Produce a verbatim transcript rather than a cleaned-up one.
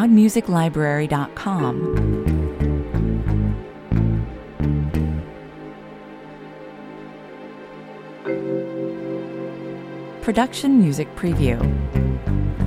loud music library dot com. Production Music Preview.